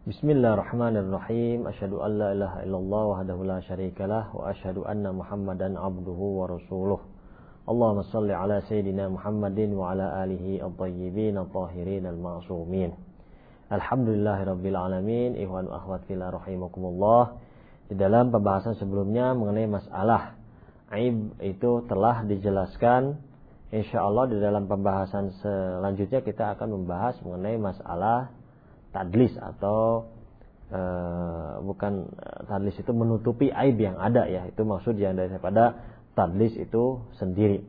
Bismillahirrahmanirrahim. Asyhadu an la ilaha illallah wahdahu la syarikalah wa asyhadu anna Muhammadan abduhu wa rasuluh. Allahumma shalli ala sayyidina Muhammadin wa ala alihi at-thayyibin at-tahirin al-ma'sumin. Alhamdulillahirabbil alamin. Ikhwan wa akhwat fillah rahimakumullah. Di dalam pembahasan sebelumnya mengenai masalah aib itu telah dijelaskan. Insyaallah di dalam pembahasan selanjutnya kita akan membahas mengenai masalah tadlis atau bukan tadlis itu menutupi aib yang ada ya, itu maksud yang daripada tadlis itu sendiri.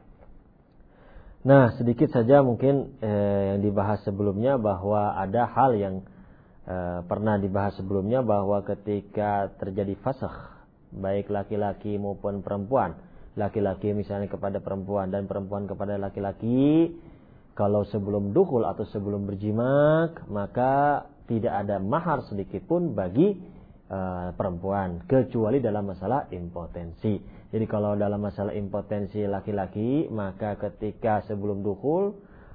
Nah, sedikit saja mungkin yang dibahas sebelumnya bahwa ada hal yang pernah dibahas sebelumnya bahwa ketika terjadi fasakh baik laki-laki maupun perempuan, laki-laki misalnya kepada perempuan dan perempuan kepada laki-laki, kalau sebelum dukhul atau sebelum berjimak, maka tidak ada mahar sedikit pun bagi perempuan, kecuali dalam masalah impotensi. Jadi kalau dalam masalah impotensi laki-laki, maka ketika sebelum dukhul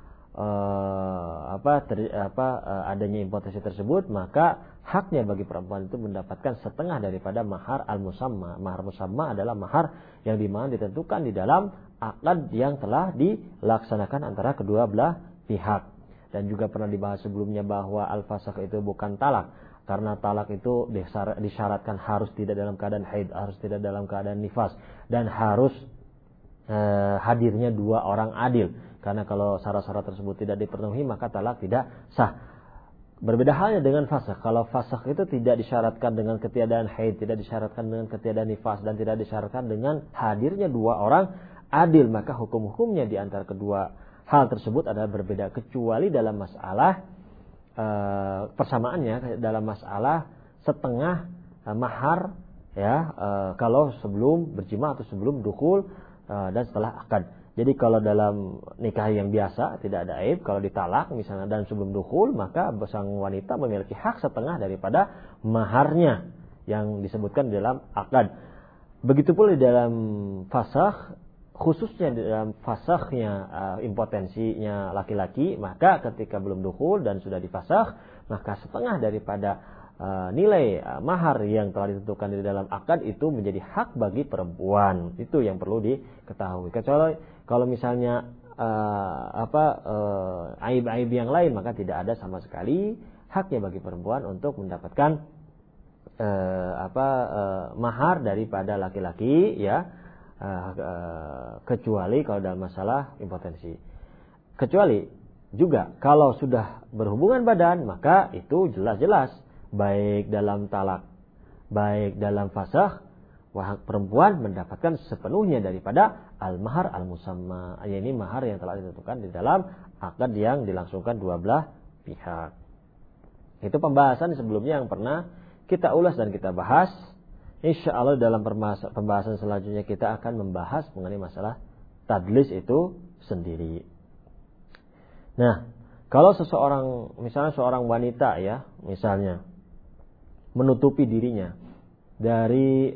adanya impotensi tersebut, maka haknya bagi perempuan itu mendapatkan setengah daripada mahar al-musamma. Mahar musamma adalah mahar yang dimana ditentukan di dalam akad yang telah dilaksanakan antara kedua belah pihak. Dan juga pernah dibahas sebelumnya bahwa al-fasakh itu bukan talak, karena talak itu disyaratkan harus tidak dalam keadaan haid, harus tidak dalam keadaan nifas, dan harus hadirnya dua orang adil. Karena kalau syarat-syarat tersebut tidak dipenuhi, maka talak tidak sah. Berbeda halnya dengan fasakh. Kalau fasakh itu tidak disyaratkan dengan ketiadaan haid, tidak disyaratkan dengan ketiadaan nifas, dan tidak disyaratkan dengan hadirnya dua orang adil, maka hukum-hukumnya di antara kedua hal tersebut adalah berbeda, kecuali dalam masalah persamaannya dalam masalah setengah mahar ya, kalau sebelum berjima atau sebelum dukhul dan setelah akad. Jadi kalau dalam nikah yang biasa tidak ada aib, kalau ditalak misalnya dan sebelum dukhul, maka sang wanita memiliki hak setengah daripada maharnya yang disebutkan di dalam akad. Begitu pula di dalam fasakh, khususnya di dalam fasakhnya impotensinya laki-laki, maka ketika belum dukhul dan sudah difasakh, maka setengah daripada nilai mahar yang telah ditentukan di dalam akad itu menjadi hak bagi perempuan. Itu yang perlu diketahui. Kecuali kalau misalnya aib-aib yang lain, maka tidak ada sama sekali haknya bagi perempuan untuk mendapatkan mahar daripada laki-laki ya, kecuali kalau dalam masalah impotensi. Kecuali juga kalau sudah berhubungan badan, maka itu jelas-jelas baik dalam talak, baik dalam fasakh, hak perempuan mendapatkan sepenuhnya daripada al-mahar al-musamma, yaitu mahar yang telah ditentukan di dalam akad yang dilangsungkan dua belah pihak. Itu pembahasan sebelumnya yang pernah kita ulas dan kita bahas. Insyaallah dalam pembahasan selanjutnya kita akan membahas mengenai masalah tadlis itu sendiri. Nah, kalau seseorang, misalnya seorang wanita ya, misalnya menutupi dirinya dari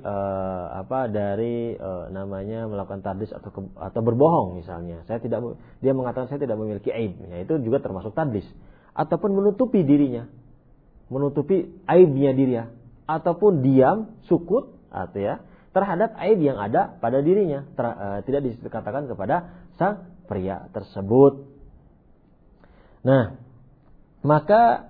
namanya melakukan tadlis atau berbohong misalnya. Dia mengatakan saya tidak memiliki aib, ya, itu juga termasuk tadlis. Ataupun menutupi dirinya, menutupi aibnya dirinya, ataupun diam, sukut atau ya terhadap aib yang ada pada dirinya, tidak dikatakan kepada sang pria tersebut. Nah, maka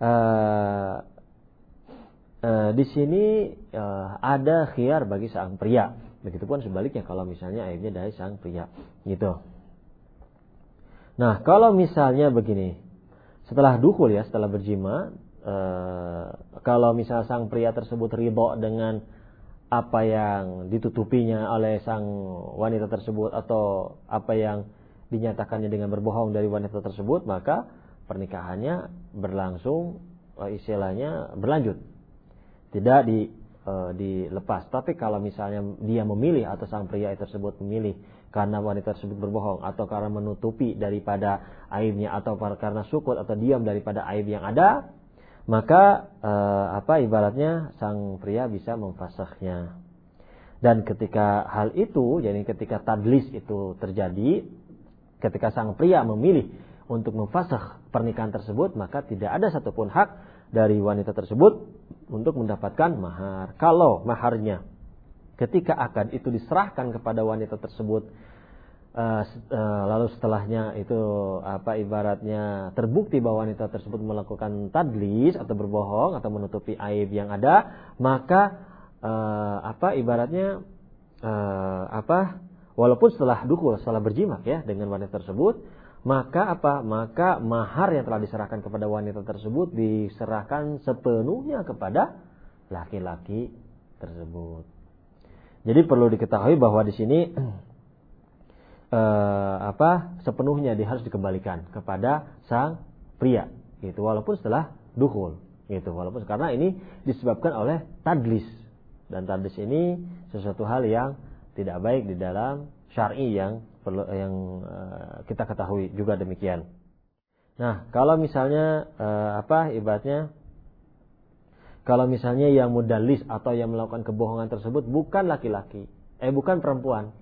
di sini ada khiyar bagi sang pria. Begitupun sebaliknya kalau misalnya aibnya dari sang pria, gitu. Nah, kalau misalnya begini, setelah dukhul ya, setelah berjima, kalau misalnya sang pria tersebut ridho dengan apa yang ditutupinya oleh sang wanita tersebut atau apa yang dinyatakannya dengan berbohong dari wanita tersebut, maka pernikahannya berlangsung, istilahnya berlanjut, tidak dilepas. Tapi kalau misalnya dia memilih atau sang pria tersebut memilih karena wanita tersebut berbohong atau karena menutupi daripada aibnya atau karena sukut atau diam daripada aib yang ada, maka ibaratnya sang pria bisa memfasakhnya. Dan ketika hal itu, jadi ketika tadlis itu terjadi, ketika sang pria memilih untuk memfasakh pernikahan tersebut, maka tidak ada satupun hak dari wanita tersebut untuk mendapatkan mahar. Kalau maharnya ketika akad itu diserahkan kepada wanita tersebut, lalu setelahnya itu ibaratnya terbukti bahwa wanita tersebut melakukan tadlis atau berbohong atau menutupi aib yang ada, maka walaupun setelah dukul, setelah berjimak ya dengan wanita tersebut, maka mahar yang telah diserahkan kepada wanita tersebut diserahkan sepenuhnya kepada laki-laki tersebut. Jadi perlu diketahui bahwa di sini sepenuhnya dia harus dikembalikan kepada sang pria gitu, walaupun setelah dukhul gitu, walaupun karena ini disebabkan oleh tadlis, dan tadlis ini sesuatu hal yang tidak baik di dalam syar'i yang kita ketahui juga demikian. Nah, kalau misalnya kalau misalnya yang mudallis atau yang melakukan kebohongan tersebut bukan laki-laki, bukan perempuan.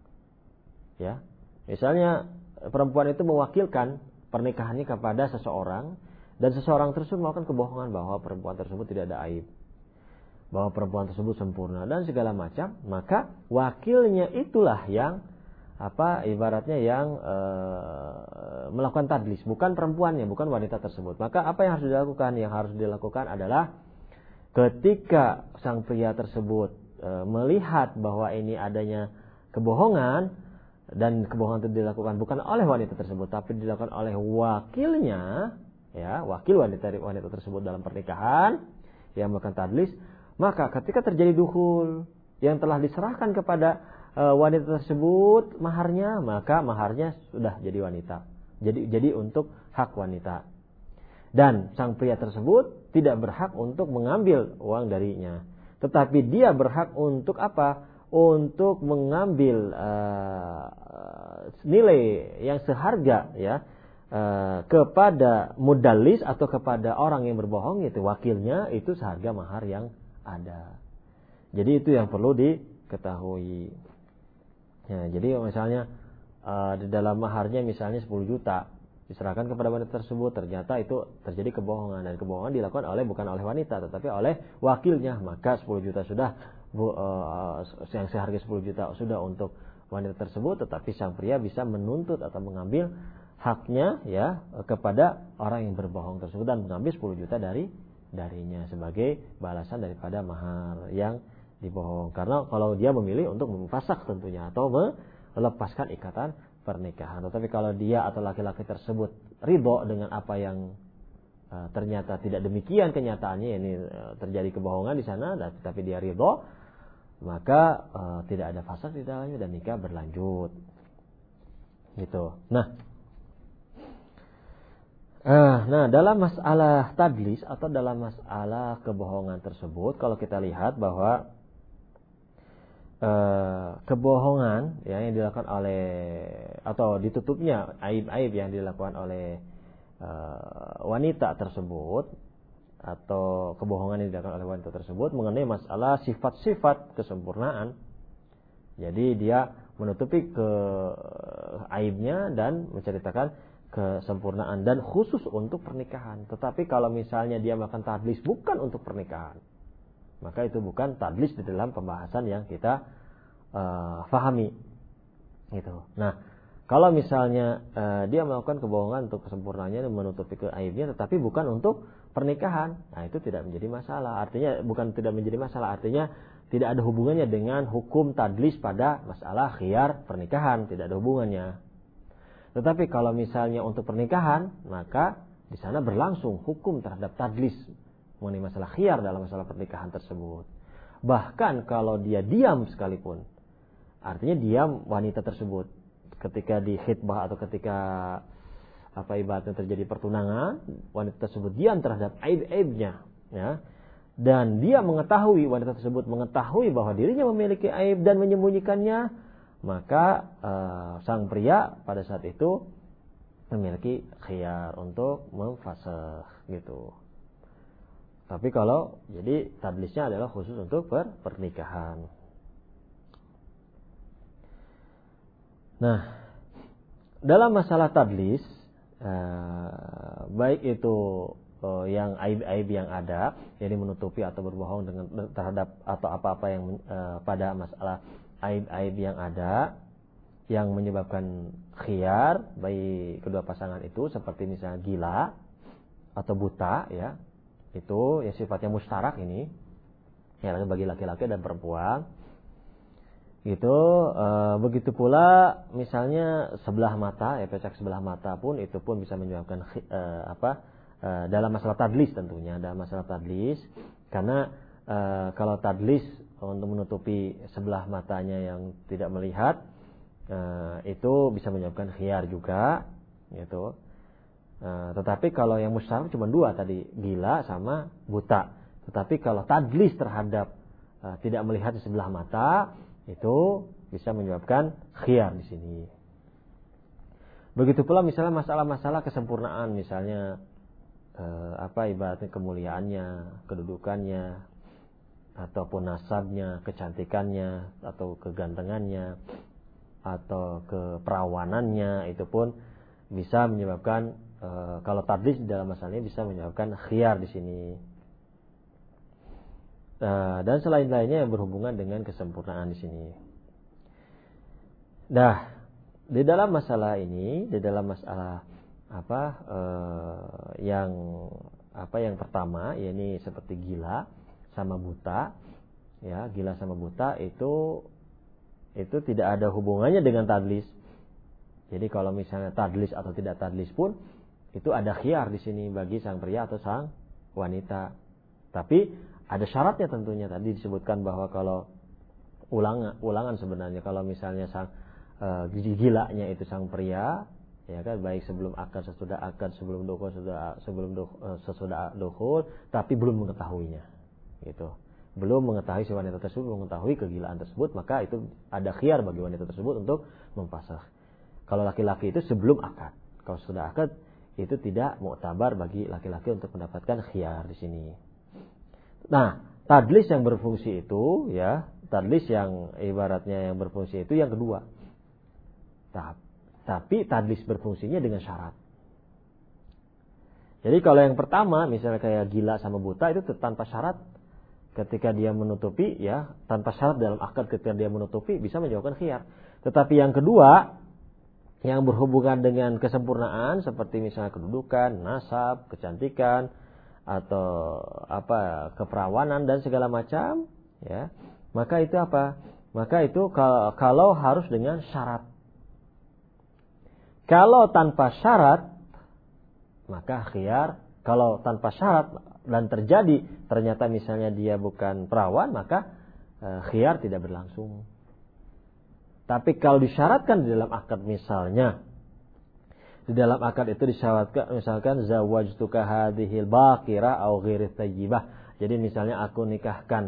Ya, misalnya perempuan itu mewakilkan pernikahannya kepada seseorang, dan seseorang tersebut melakukan kebohongan bahwa perempuan tersebut tidak ada aib, bahwa perempuan tersebut sempurna dan segala macam, maka wakilnya itulah yang ibaratnya yang melakukan tadlis, bukan perempuannya, bukan wanita tersebut. Maka apa yang harus dilakukan? Yang harus dilakukan adalah ketika sang pria tersebut melihat bahwa ini adanya kebohongan, dan kebohongan itu dilakukan bukan oleh wanita tersebut, tapi dilakukan oleh wakilnya, ya, wakil wanita tersebut dalam pernikahan yang melakukan tadlis, maka ketika terjadi dukhul yang telah diserahkan kepada wanita tersebut maharnya, maka maharnya sudah jadi wanita, jadi untuk hak wanita, dan sang pria tersebut tidak berhak untuk mengambil uang darinya, tetapi dia berhak untuk untuk mengambil nilai yang seharga ya kepada mudallis atau kepada orang yang berbohong, itu wakilnya, itu seharga mahar yang ada. Jadi itu yang perlu diketahui. Ya, jadi misalnya di dalam maharnya misalnya 10 juta diserahkan kepada wanita tersebut, ternyata itu terjadi kebohongan, dan kebohongan dilakukan bukan oleh wanita tetapi oleh wakilnya, maka 10 juta sudah yang seharga 10 juta sudah untuk wanita tersebut, tetapi sang pria bisa menuntut atau mengambil haknya ya kepada orang yang berbohong tersebut, dan mengambil 10 juta darinya sebagai balasan daripada mahar yang dibohong. Karena kalau dia memilih untuk memfasak tentunya atau melepaskan ikatan pernikahan. Tetapi kalau dia atau laki-laki tersebut ridho dengan apa yang ternyata tidak demikian kenyataannya, ini terjadi kebohongan di sana, tapi dia ridho, maka tidak ada fasad di dalamnya dan nikah berlanjut. Gitu. Nah, dalam masalah tadlis atau dalam masalah kebohongan tersebut, kalau kita lihat bahwa kebohongan ya, yang dilakukan oleh atau ditutupnya aib-aib yang dilakukan oleh wanita tersebut, atau kebohongan yang dilakukan oleh wanita tersebut mengenai masalah sifat-sifat kesempurnaan. Jadi dia menutupi aibnya dan menceritakan kesempurnaan, dan khusus untuk pernikahan. Tetapi kalau misalnya dia melakukan tadlis bukan untuk pernikahan, maka itu bukan tadlis di dalam pembahasan yang kita fahami. Gitu. Nah, kalau misalnya dia melakukan kebohongan untuk kesempurnaannya dan menutupi aibnya, tetapi bukan untuk pernikahan, nah itu tidak menjadi masalah. Artinya bukan tidak menjadi masalah, artinya tidak ada hubungannya dengan hukum tadlis pada masalah khiyar pernikahan, tidak ada hubungannya. Tetapi kalau misalnya untuk pernikahan, maka di sana berlangsung hukum terhadap tadlis mengenai masalah khiyar dalam masalah pernikahan tersebut. Bahkan kalau dia diam sekalipun, artinya diam wanita tersebut ketika di khitbah atau ketika ibaratnya terjadi pertunangan, wanita tersebut diam terhadap aib-aibnya, ya, dan dia wanita tersebut mengetahui bahwa dirinya memiliki aib dan menyembunyikannya, maka sang pria pada saat itu memiliki khiyar untuk memfasakh gitu. Tapi kalau jadi tadlisnya adalah khusus untuk pernikahan. Nah, dalam masalah tadlis baik itu yang aib-aib yang ada, jadi menutupi atau berbohong dengan terhadap atau apa-apa yang pada masalah aib-aib yang ada yang menyebabkan khiyar bagi kedua pasangan itu, seperti misalnya gila atau buta, ya, itu yang sifatnya mustarak ini, ya, bagi laki-laki dan perempuan. Gitu. Begitu pula misalnya sebelah mata, ya, pecak sebelah mata pun itu pun bisa menyebabkan dalam masalah tadlis, tentunya dalam masalah tadlis, karena kalau tadlis untuk menutupi sebelah matanya yang tidak melihat, itu bisa menyebabkan khiyar juga, gitu. Tetapi kalau yang mustarak cuma dua tadi, gila sama buta. Tetapi kalau tadlis terhadap tidak melihat di sebelah mata, itu bisa menyebabkan khiyar di sini. Begitu pula misalnya masalah-masalah kesempurnaan, misalnya ibaratnya kemuliaannya, kedudukannya, ataupun nasabnya, kecantikannya, atau kegantengannya, atau keperawanannya, itu pun bisa menyebabkan kalau tadlis dalam masalah ini bisa menyebabkan khiyar di sini. Dan selain-lainnya yang berhubungan dengan kesempurnaan di sini. Nah, di dalam masalah ini, di dalam masalah yang pertama, yakni seperti gila sama buta, ya, gila sama buta itu tidak ada hubungannya dengan tadlis. Jadi kalau misalnya tadlis atau tidak tadlis pun itu ada khiyar di sini bagi sang pria atau sang wanita. Tapi ada syaratnya tentunya, tadi disebutkan bahwa kalau ulangan sebenarnya, kalau misalnya sang gilanya itu sang pria, ya kan, baik sebelum akad, sesudah akad, sebelum sesudah dukhul, tapi belum mengetahuinya, gitu. Belum mengetahui si wanita tersebut, mengetahui kegilaan tersebut, maka itu ada khiyar bagi wanita tersebut untuk memfasakh. Kalau laki-laki itu sebelum akad, kalau sudah akad itu tidak mu'tabar bagi laki-laki untuk mendapatkan khiyar di sini. Nah, tadlis yang berfungsi itu, ya, tadlis yang ibaratnya yang berfungsi itu yang kedua. Tapi tadlis berfungsinya dengan syarat. Jadi kalau yang pertama, misalnya kayak gila sama buta, itu tanpa syarat ketika dia menutupi, ya, tanpa syarat dalam akad ketika dia menutupi bisa menyebabkan khiyar. Tetapi yang kedua, yang berhubungan dengan kesempurnaan seperti misalnya kedudukan, nasab, kecantikan, atau keperawanan dan segala macam, ya, maka itu apa? Maka itu kalau harus dengan syarat. Kalau tanpa syarat, maka khiyar. Kalau tanpa syarat dan terjadi ternyata misalnya dia bukan perawan, maka khiyar tidak berlangsung. Tapi kalau disyaratkan di dalam akad, misalnya di dalam akad itu disyaratkan misalkan zawajtuka hadhil baqira au ghairi thayyibah. Jadi misalnya aku nikahkan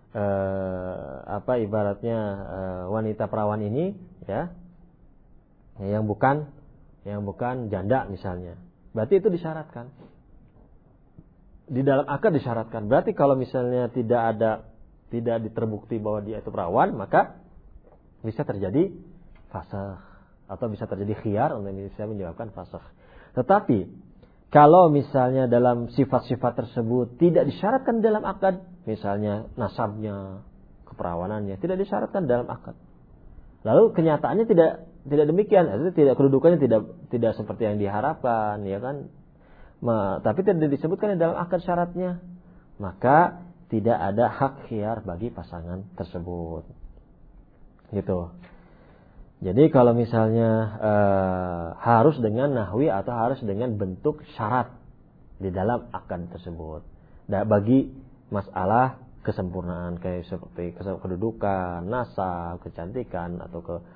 ibaratnya wanita perawan ini, ya, yang bukan janda misalnya. Berarti itu disyaratkan. Di dalam akad disyaratkan. Berarti kalau misalnya tidak terbukti bahwa dia itu perawan, maka bisa terjadi fasakh atau bisa terjadi khiyar untuk bisa menyebabkan fasakh. Tetapi kalau misalnya dalam sifat-sifat tersebut tidak disyaratkan dalam akad, misalnya nasabnya, keperawanannya tidak disyaratkan dalam akad. Lalu kenyataannya tidak demikian, tidak, kedudukannya tidak seperti yang diharapkan, ya kan? Tapi tidak disebutkan di dalam akad syaratnya, maka tidak ada hak khiyar bagi pasangan tersebut. Gitu. Jadi kalau misalnya harus dengan nahwi atau harus dengan bentuk syarat di dalam akad tersebut. Bagi masalah kesempurnaan kayak seperti kedudukan, nasab, kecantikan atau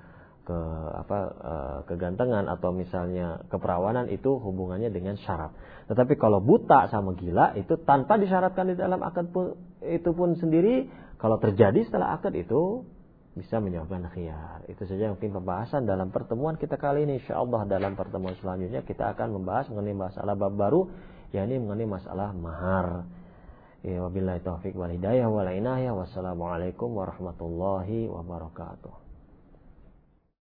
kegantengan atau misalnya keperawanan, itu hubungannya dengan syarat. Tetapi kalau buta sama gila itu tanpa disyaratkan di dalam akad itu pun sendiri, kalau terjadi setelah akad itu bisa menyebabkan khiyar. Itu saja mungkin pembahasan dalam pertemuan kita kali ini. InsyaAllah dalam pertemuan selanjutnya kita akan membahas mengenai masalah bab baru, yakni mengenai masalah mahar. Wabillahi taufiq wal hidayah wal inayah. Wassalamualaikum warahmatullahi wabarakatuh.